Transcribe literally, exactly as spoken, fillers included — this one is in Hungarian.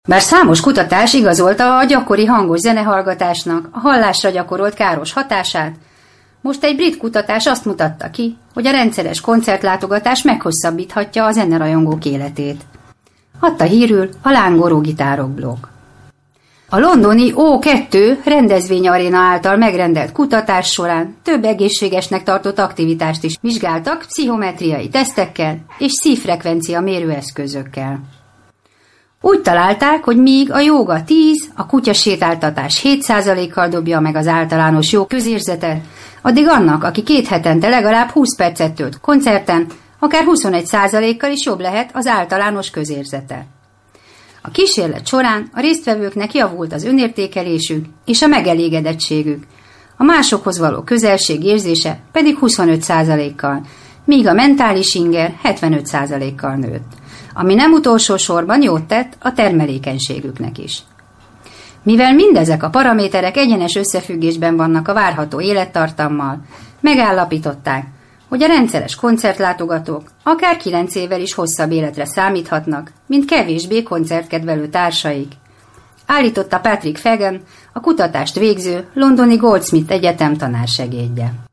Bár számos kutatás igazolta a gyakori hangos zenehallgatásnak a hallásra gyakorolt káros hatását, most egy brit kutatás azt mutatta ki, hogy a rendszeres koncertlátogatás meghosszabbíthatja a zenerajongók életét. Adta hírül a lángoró gitárok blog. A londoni ó kettő rendezvényaréna által megrendelt kutatás során több egészségesnek tartott aktivitást is vizsgáltak pszichometriai tesztekkel és szívfrekvencia mérőeszközökkel. Úgy találták, hogy míg a jóga tíz, a kutyasétáltatás hét százalékkal dobja meg az általános jó közérzetet, addig annak, aki két hetente legalább húsz percet tölt koncerten, akár huszonegy százalékkal is jobb lehet az általános közérzete. A kísérlet során a résztvevőknek javult az önértékelésük és a megelégedettségük, a másokhoz való közelség érzése pedig huszonöt százalékkal, míg a mentális inger hetvenöt százalékkal nőtt, ami nem utolsó sorban jót tett a termelékenységüknek is. Mivel mindezek a paraméterek egyenes összefüggésben vannak a várható élettartammal, megállapították, hogy a rendszeres koncertlátogatók akár kilenc évvel is hosszabb életre számíthatnak, mint kevésbé koncertkedvelő társaik, állította Patrick Fagan, a kutatást végző londoni Goldsmith Egyetem tanársegédje.